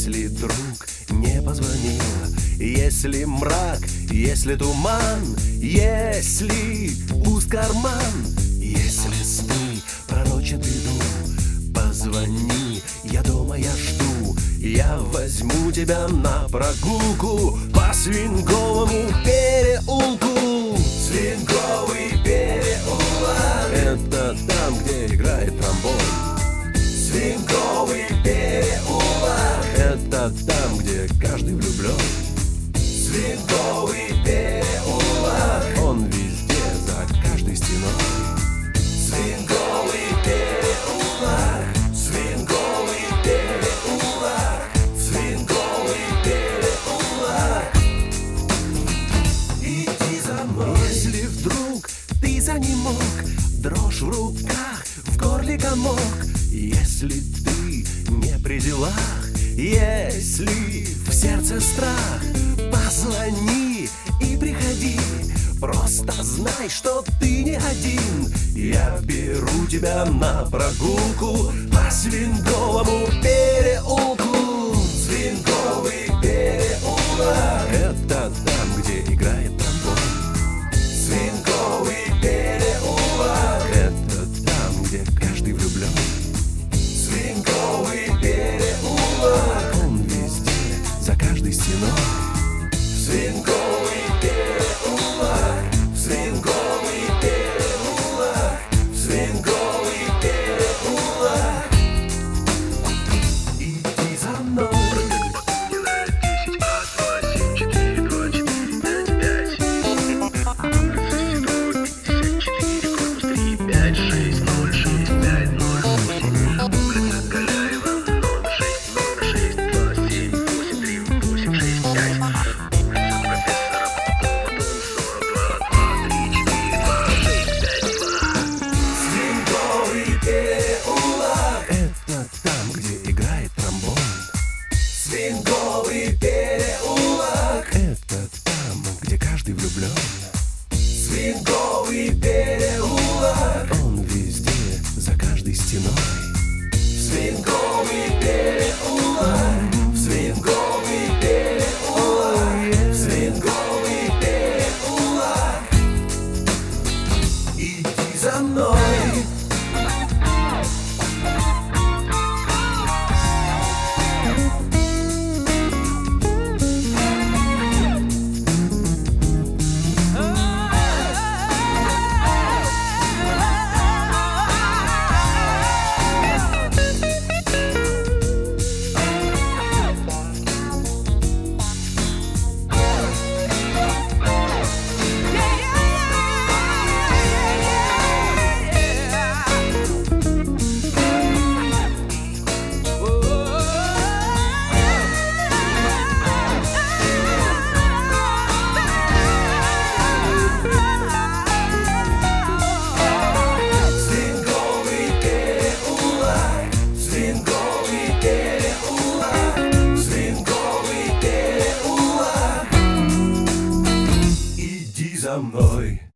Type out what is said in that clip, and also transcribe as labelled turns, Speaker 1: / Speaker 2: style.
Speaker 1: Если друг не позвонил, если мрак, если туман, если пуст карман, если сны пророчат беду, позвони, я дома, я жду. Я возьму тебя на прогулку по Свинковому переулку. Свинковый переулок — это там, где играет тромбон. Свинковый переулок — это там, где каждый влюблен. Свинковый переулок, он везде, за каждой стеной. Свинковый переулок, Свинковый переулок, Свинковый переулок. Иди за мной. Если вдруг ты занемог, дрожь в руках, в горле комок, если ты не при делах, если в сердце страх, позвони и приходи. Просто знай, что ты не один. Я беру тебя на прогулку по Свинковому переулку. Свинковый переулок — это там, где играет тромбон. Свинковый переулок — это там, где каждый влюблен. Свинковый переулок, он везде, за каждой стеной. Свинковый переулок, Свинковый переулок, Свинковый переулок. Иди за мной. Свинковый переулок — это там, где каждый влюблен. Свинковый переулок, он везде, за каждой стеной. Свинковый переулок, Свинковый переулок, Свинковый переулок. Иди за мной. За мной.